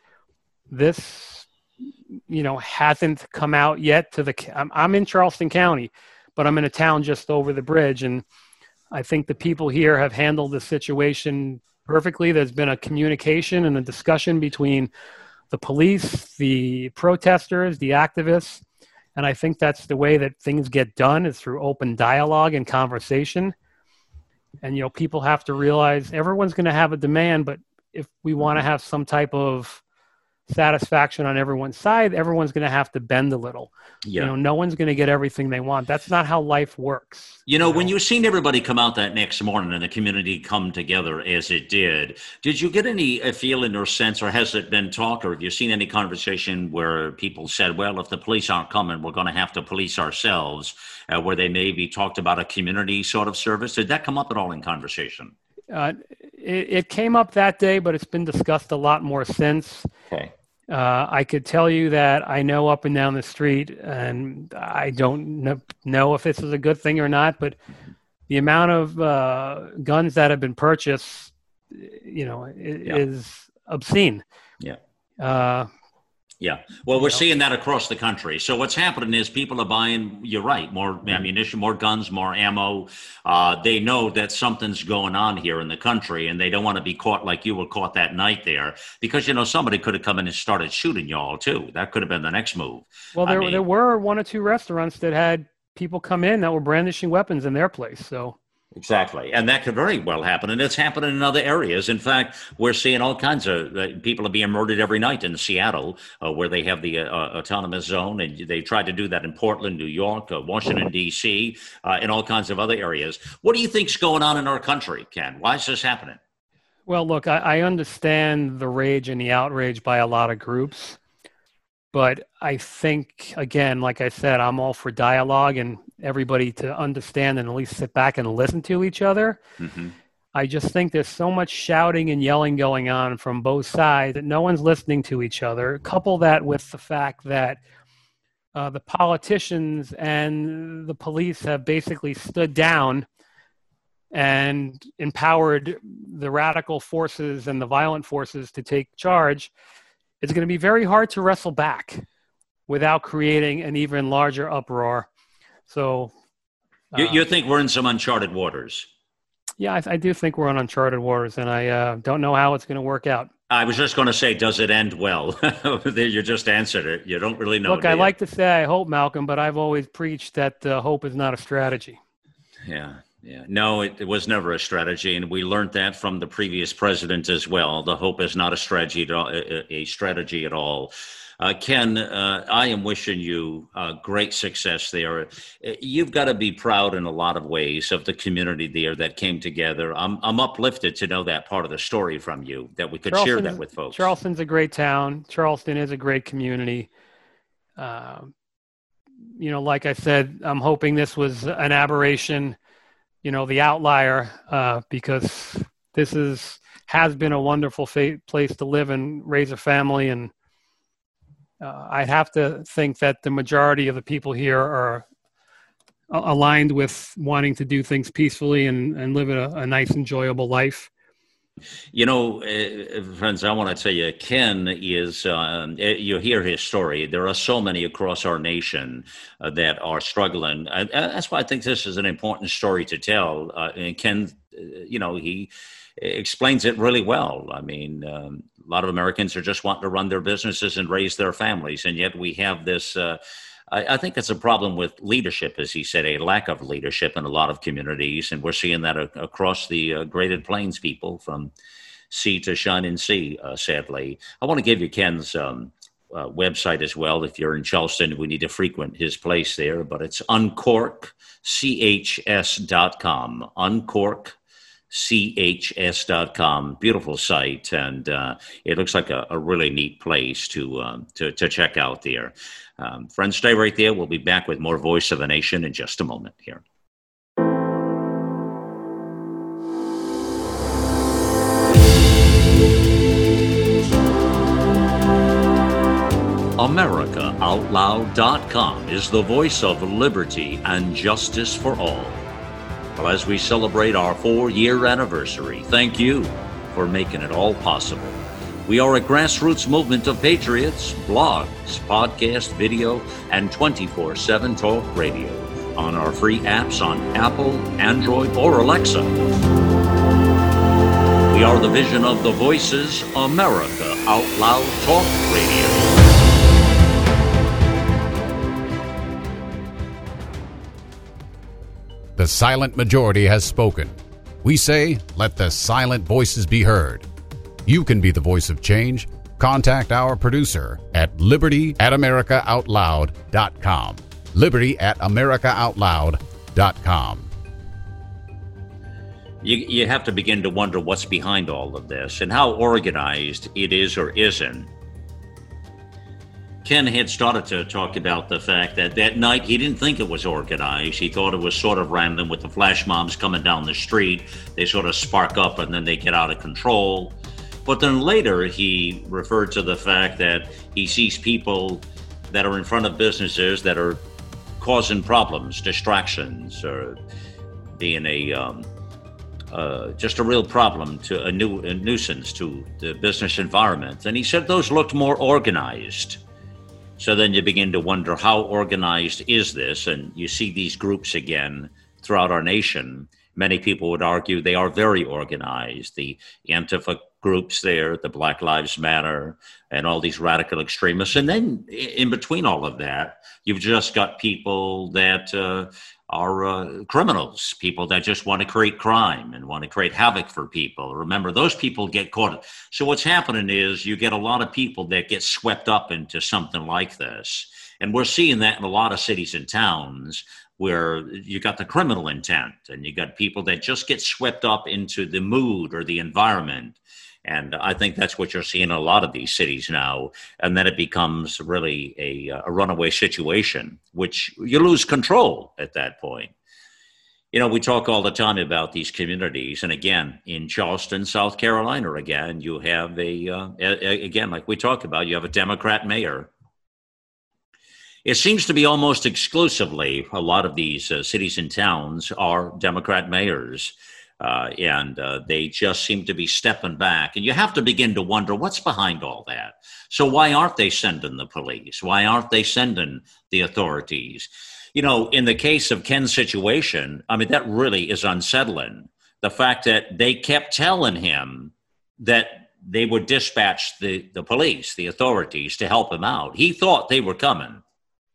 This, you know, hasn't come out yet to the, I'm, I'm in Charleston County, but I'm in a town just over the bridge. And I think the people here have handled the situation perfectly. There's been a communication and a discussion between the police, the protesters, the activists. And I think that's the way that things get done, is through open dialogue and conversation. And, you know, people have to realize everyone's going to have a demand, but if we want to have some type of satisfaction on everyone's side, everyone's going to have to bend a little. Yeah. You know, no one's going to get everything they want. That's not how life works. You know, you know, when you've seen everybody come out that next morning and the community come together as it did, did you get any uh, feeling or sense, or has it been talk, or have you seen any conversation where people said, well, if the police aren't coming, we're going to have to police ourselves, uh, where they maybe talked about a community sort of service? Did that come up at all in conversation? Uh, it, it came up that day, but it's been discussed a lot more since. Okay. Uh, I could tell you that I know up and down the street, and I don't kn- know if this is a good thing or not, but the amount of uh, guns that have been purchased, you know, i- Yeah. is obscene. Yeah. Uh, Yeah. Well, we're know. seeing that across the country. So what's happening is people are buying, you're right, more ammunition, more guns, more ammo. Uh, they know that something's going on here in the country, and they don't want to be caught like you were caught that night there, because, you know, somebody could have come in and started shooting y'all too. That could have been the next move. well, I there mean- there were one or two restaurants that had people come in that were brandishing weapons in their place. So Exactly. And that could very well happen. And it's happening in other areas. In fact, we're seeing all kinds of uh, people are being murdered every night in Seattle, uh, where they have the uh, autonomous zone. And they tried to do that in Portland, New York, uh, Washington, D C, uh, and all kinds of other areas. What do you think's going on in our country, Ken? Why is this happening? Well, look, I, I understand the rage and the outrage by a lot of groups, but I think, again, like I said, I'm all for dialogue and everybody to understand and at least sit back and listen to each other. Mm-hmm. I just think there's so much shouting and yelling going on from both sides that no one's listening to each other. Couple that with the fact that uh, the politicians and the police have basically stood down and empowered the radical forces and the violent forces to take charge. It's going to be very hard to wrestle back without creating an even larger uproar. So, uh, You, you think we're in some uncharted waters? yeah, I, I do think we're on uncharted waters, and I uh, don't know how it's going to work out. I was just going to say, does it end well? You just answered it. You don't really know. Look, do I you? like to say I hope, Malcolm, but I've always preached that uh, hope is not a strategy. Yeah, yeah. No, it, it was never a strategy, and we learned that from the previous president as well. The hope is not a strategy at all. A, a strategy at all. Uh, Ken, uh, I am wishing you uh, great success there. You've got to be proud in a lot of ways of the community there that came together. I'm I'm uplifted to know that part of the story from you, that we could share that with folks. Charleston's a great town. Charleston is a great community. Uh, you know, like I said, I'm hoping this was an aberration, you know, the outlier, uh, because this is has been a wonderful fa- place to live and raise a family. And uh, I'd have to think that the majority of the people here are a- aligned with wanting to do things peacefully and, and live a, a nice, enjoyable life. You know, uh, friends, I want to tell you, Ken is, uh, you hear his story. There are so many across our nation uh, that are struggling. Uh, that's why I think this is an important story to tell. Uh, and Ken, uh, you know, he explains it really well. I mean, um, a lot of Americans are just wanting to run their businesses and raise their families. And yet we have this, uh, I, I think it's a problem with leadership, as he said, a lack of leadership in a lot of communities. And we're seeing that a, across the uh, Graded Plains people, from sea to shining sea, uh, sadly. I want to give you Ken's um, uh, website as well. If you're in Charleston, we need to frequent his place there, but it's uncork c h s dot com. Uncork c h s dot com. Beautiful site, and uh, it looks like a, a really neat place to, um, to, to check out there. Um, friends, stay right there. We'll be back with more Voice of the Nation in just a moment here. America Out Loud dot com is the voice of liberty and justice for all. Well, as we celebrate our four-year anniversary, thank you for making it all possible. We are a grassroots movement of patriots, blogs, podcast, video, and twenty-four seven talk radio on our free apps on Apple, Android, or Alexa. We are the vision of the Voices America Out Loud Talk Radio. The silent majority has spoken. We say, let the silent voices be heard. You can be the voice of change. Contact our producer at liberty at america out loud dot com. liberty at america out loud dot com. You, you have to begin to wonder what's behind all of this and how organized it is or isn't. Ken had started to talk about the fact that that night he didn't think it was organized. He thought it was sort of random with the flash mobs coming down the street. They sort of spark up and then they get out of control. But then later he referred to the fact that he sees people that are in front of businesses that are causing problems, distractions, or being a um, uh, just a real problem to a, new, a nuisance to the business environment. And he said those looked more organized. So then you begin to wonder, how organized is this? And you see these groups again throughout our nation. Many people would argue they are very organized. The Antifa groups there, the Black Lives Matter, and all these radical extremists. And then in between all of that, you've just got people that uh, are uh, criminals, people that just want to create crime and want to create havoc for people. Remember, those people get caught. So what's happening is you get a lot of people that get swept up into something like this. And we're seeing that in a lot of cities and towns where you got the criminal intent and you got people that just get swept up into the mood or the environment. And I think that's what you're seeing in a lot of these cities now. And then it becomes really a, a runaway situation, which you lose control at that point. You know, we talk all the time about these communities. And again, in Charleston, South Carolina, again, you have a, uh, a again, like we talk about, you have a Democrat mayor. It seems to be almost exclusively a lot of these uh, cities and towns are Democrat mayors. Uh, and uh, they just seem to be stepping back. And you have to begin to wonder what's behind all that. So why aren't they sending the police? Why aren't they sending the authorities? You know, in the case of Ken's situation, I mean, that really is unsettling. The fact that they kept telling him that they would dispatch the, the police, the authorities, to help him out. He thought they were coming.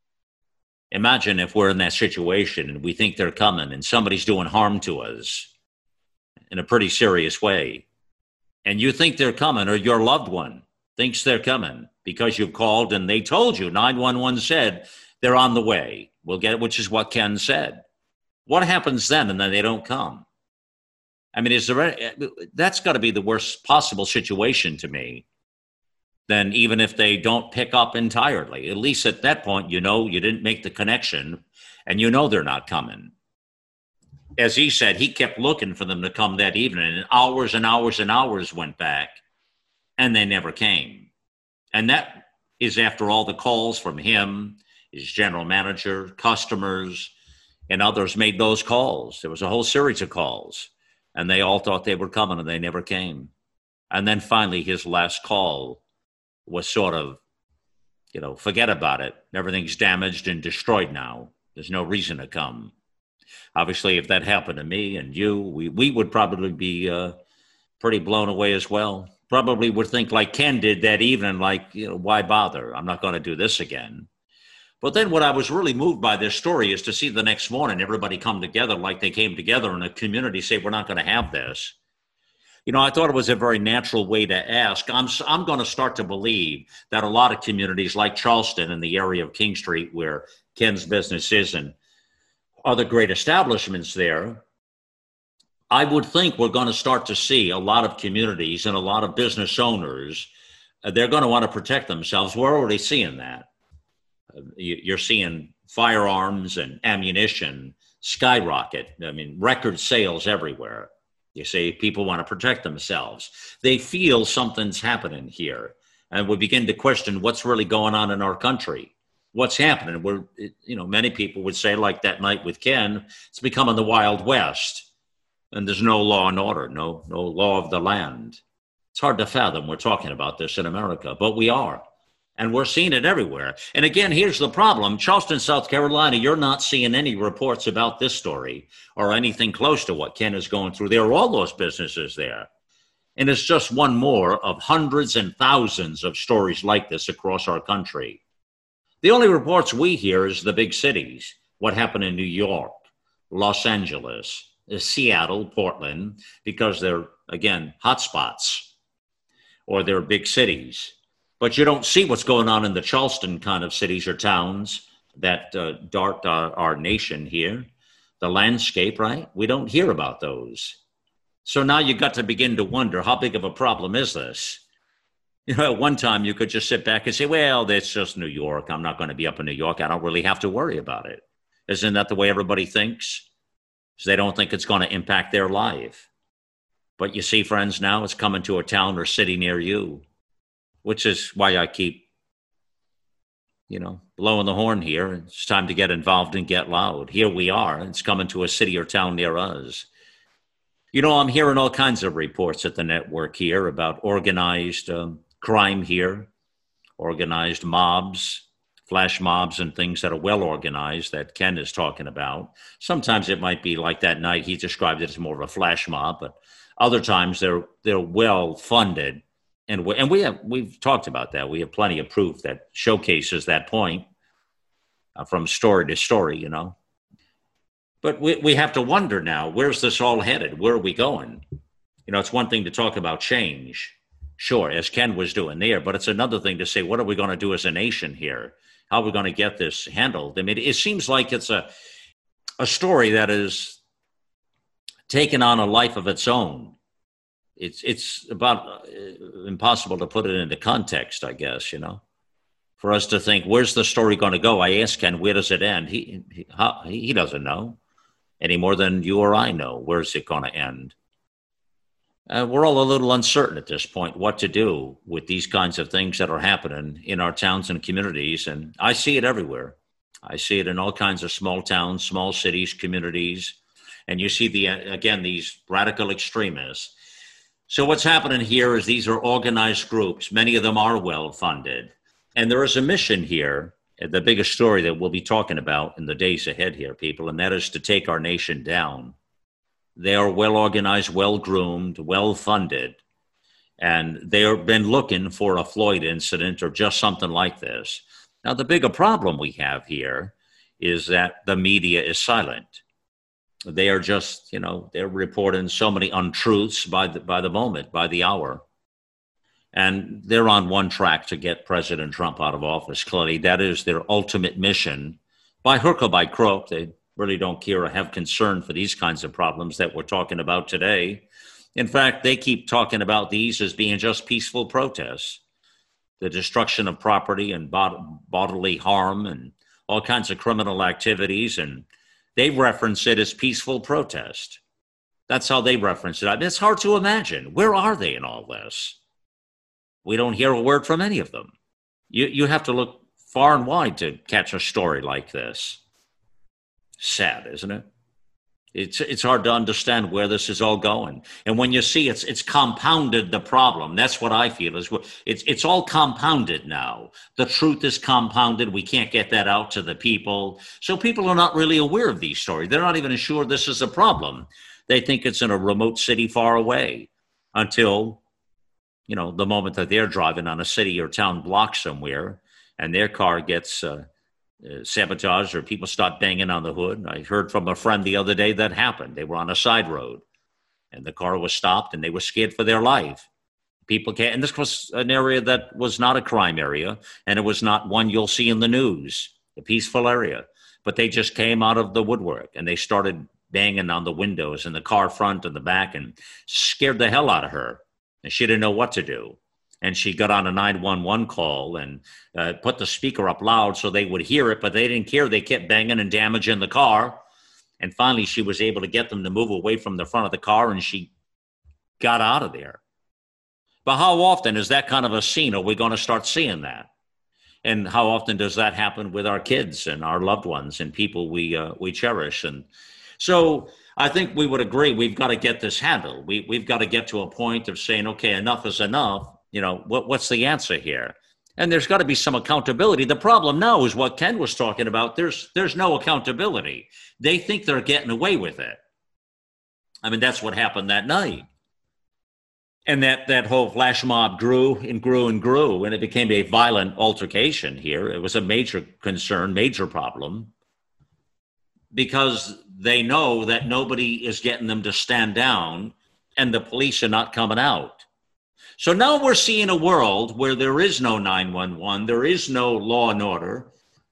Imagine if we're in that situation and we think they're coming and somebody's doing harm to us in a pretty serious way, and you think they're coming, or your loved one thinks they're coming because you've called and they told you, nine one one said they're on the way. We'll get it, which is what Ken said. What happens then? And then they don't come. I mean, is there, that's got to be the worst possible situation to me. Then even if they don't pick up entirely, at least at that point, you know, you didn't make the connection and you know they're not coming. As he said, he kept looking for them to come that evening, and hours and hours and hours went back, and they never came. And that is after all the calls from him, his general manager, customers, and others made those calls. There was a whole series of calls, and they all thought they were coming, and they never came. And then finally, his last call was sort of, you know, forget about it. Everything's damaged and destroyed now. There's no reason to come. Obviously, if that happened to me and you, we, we would probably be uh, pretty blown away as well. Probably would think like Ken did that evening, like, you know, why bother? I'm not going to do this again. But then what I was really moved by this story is to see the next morning everybody come together like they came together in a community, say, we're not going to have this. You know, I thought it was a very natural way to ask. I'm, I'm going to start to believe that a lot of communities like Charleston in the area of King Street, where Ken's business is, and other great establishments there, I would think we're going to start to see a lot of communities and a lot of business owners, uh, they're going to want to protect themselves. We're already seeing that. Uh, you, you're seeing firearms and ammunition skyrocket. I mean, record sales everywhere. You see, people want to protect themselves. They feel something's happening here. And we begin to question what's really going on in our country. What's happening? We're, you know, many people would say, like that night with Ken, it's becoming the Wild West, and there's no law and order, no, no law of the land. It's hard to fathom we're talking about this in America, but we are, and we're seeing it everywhere. And again, here's the problem: Charleston, South Carolina, you're not seeing any reports about this story or anything close to what Ken is going through. There are all those businesses there, and it's just one more of hundreds and thousands of stories like this across our country. The only reports we hear is the big cities, what happened in New York, Los Angeles, Seattle, Portland, because they're, again, hotspots, or they're big cities. But you don't see what's going on in the Charleston kind of cities or towns that uh, dart our, our nation here, the landscape, right? We don't hear about those. So now you got to begin to wonder, how big of a problem is this? You know, at one time you could just sit back and say, well, that's just New York. I'm not going to be up in New York. I don't really have to worry about it. Isn't that the way everybody thinks? So they don't think it's going to impact their life. But you see, friends, now it's coming to a town or city near you, which is why I keep, you know, blowing the horn here. It's time to get involved and get loud. Here we are. It's coming to a city or town near us. You know, I'm hearing all kinds of reports at the network here about organized um, crime here, organized mobs, flash mobs and things that are well organized that Ken is talking about. Sometimes it might be like that night. He described it as more of a flash mob, but other times they're they're well funded. And we, and we have we've talked about that. We have plenty of proof that showcases that point uh, from story to story, you know. But we, we have to wonder now, where's this all headed? Where are we going? You know, it's one thing to talk about change, sure, as Ken was doing there, but it's another thing to say, what are we going to do as a nation here? How are we going to get this handled? I mean, it seems like it's a a story that is taken on a life of its own. It's it's about uh, impossible to put it into context, I guess, you know, for us to think, where's the story going to go? I asked Ken, where does it end? He he, how, he doesn't know any more than you or I know. Where's it going to end? Uh, we're all a little uncertain at this point what to do with these kinds of things that are happening in our towns and communities. And I see it everywhere. I see it in all kinds of small towns, small cities, communities. And you see, the again, these radical extremists. So what's happening here is these are organized groups. Many of them are well funded. And there is a mission here, the biggest story that we'll be talking about in the days ahead here, people, and that is to take our nation down. They are well organized, well groomed, well funded, and they have been looking for a Floyd incident or just something like this. Now, the bigger problem we have here is that the media is silent. They are just, you know, they're reporting so many untruths by the, by the moment, by the hour. And they're on one track to get President Trump out of office. Clearly, that is their ultimate mission. By hook or by crook, they really don't care or have concern for these kinds of problems that we're talking about today. In fact, they keep talking about these as being just peaceful protests. The destruction of property and bod- bodily harm and all kinds of criminal activities, and they reference it as peaceful protest. That's how they reference it. I mean, it's hard to imagine. Where are they in all this? We don't hear a word from any of them. You you have to look far and wide to catch a story like this. Sad, isn't it? It's it's hard to understand where this is all going. And when you see it's it's compounded the problem. That's what I feel is it's it's all compounded now. The truth is compounded. We can't get that out to the people. So people are not really aware of these stories. They're not even sure this is a problem. They think it's in a remote city far away until, you know, the moment that they're driving on a city or town block somewhere and their car gets uh, uh, sabotaged or people start banging on the hood. I heard from a friend the other day that happened. They were on a side road and the car was stopped and they were scared for their life. People can't, and this was an area that was not a crime area and it was not one you'll see in the news, a peaceful area, but they just came out of the woodwork and they started banging on the windows in the car front and the back and scared the hell out of her. And she didn't know what to do. And she got on a nine one one call and uh, put the speaker up loud so they would hear it, but they didn't care. They kept banging and damaging the car. And finally, she was able to get them to move away from the front of the car, and she got out of there. But how often is that kind of a scene? Are we going to start seeing that? And how often does that happen with our kids and our loved ones and people we uh, we cherish? And so I think we would agree we've got to get this handled. We, we've got to get to a point of saying, okay, enough is enough. You know, what, what's the answer here? And there's got to be some accountability. The problem now is what Ken was talking about. There's there's no accountability. They think they're getting away with it. I mean, that's what happened that night. And that, that whole flash mob grew and grew and grew, and it became a violent altercation here. It was a major concern, major problem, because they know that nobody is getting them to stand down and the police are not coming out. So now we're seeing a world where there is no nine one one, there is no law and order,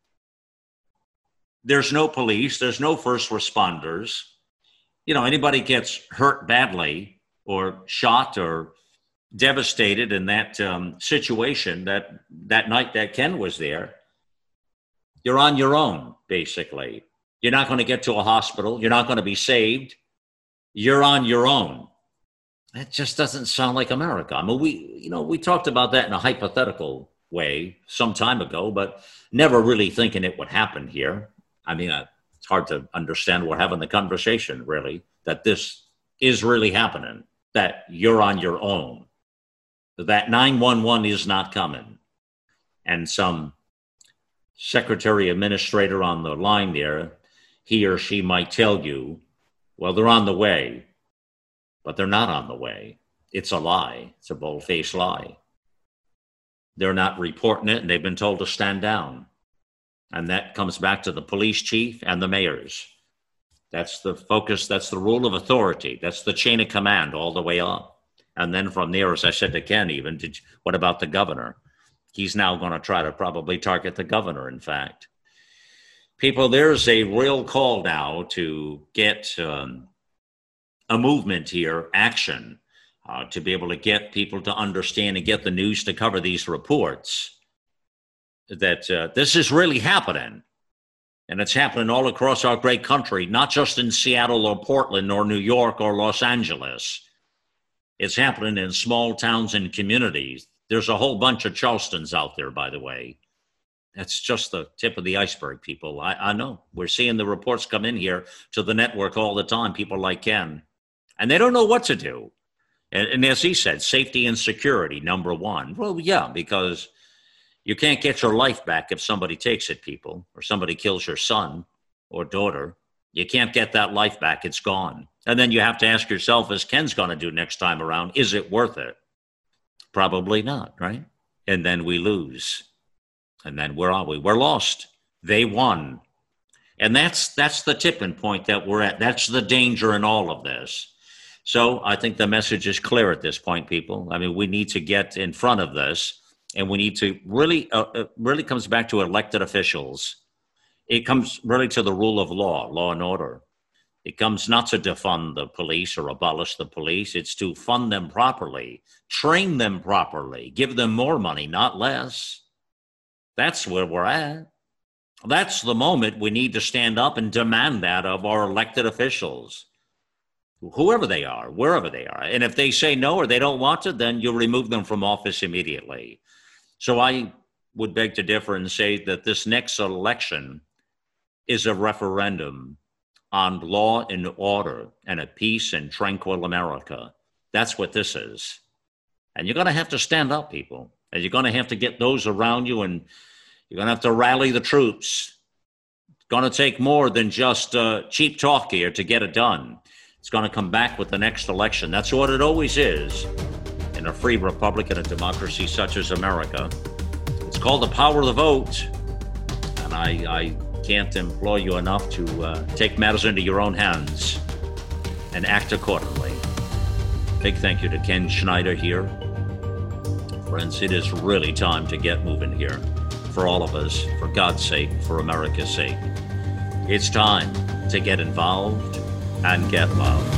there's no police, there's no first responders. You know, anybody gets hurt badly or shot or devastated in that um, situation that that night that Ken was there, you're on your own, basically. You're not going to get to a hospital. You're not going to be saved. You're on your own. That just doesn't sound like America. I mean, we, you know, we talked about that in a hypothetical way some time ago, but never really thinking it would happen here. I mean, uh, it's hard to understand. We're having the conversation, really, that this is really happening, that you're on your own, that nine one one is not coming. And some secretary administrator on the line there, he or she might tell you, well, they're on the way, but they're not on the way. It's a lie. It's a bold-faced lie. They're not reporting it, and they've been told to stand down. And that comes back to the police chief and the mayors. That's the focus. That's the rule of authority. That's the chain of command all the way up. And then from there, as I said to Ken, even, did, what about the governor? He's now going to try to probably target the governor, in fact. People, there's a real call now to get um, a movement here, action, uh, to be able to get people to understand and get the news to cover these reports that uh, this is really happening. And it's happening all across our great country, not just in Seattle or Portland or New York or Los Angeles. It's happening in small towns and communities. There's a whole bunch of Charlestons out there, by the way. That's just the tip of the iceberg, people. I, I know. We're seeing the reports come in here to the network all the time, people like Ken. And they don't know what to do. And, and as he said, safety and security, number one. Well, yeah, because you can't get your life back if somebody takes it, people, or somebody kills your son or daughter. You can't get that life back. It's gone. And then you have to ask yourself, as Ken's going to do next time around, is it worth it? Probably not, right? And then we lose. And then where are we? We're lost. They won. And that's that's the tipping point that we're at. That's the danger in all of this. So I think the message is clear at this point, people. I mean, we need to get in front of this. And we need to really, uh, it really comes back to elected officials. It comes really to the rule of law, law and order. It comes not to defund the police or abolish the police. It's to fund them properly, train them properly, give them more money, not less. That's where we're at. That's the moment we need to stand up and demand that of our elected officials, whoever they are, wherever they are. And if they say no or they don't want to, then you remove them from office immediately. So I would beg to differ and say that this next election is a referendum on law and order and a peace and tranquil America. That's what this is. And you're going to have to stand up, people. And you're going to have to get those around you, and you're going to have to rally the troops. It's going to take more than just uh, cheap talk here to get it done. It's going to come back with the next election. That's what it always is in a free republic and a democracy such as America. It's called the power of the vote. And I, I can't implore you enough to uh, take matters into your own hands and act accordingly. Big thank you to Ken Schneider here. Friends, it is really time to get moving here for all of us, for God's sake, for America's sake. It's time to get involved and get loud.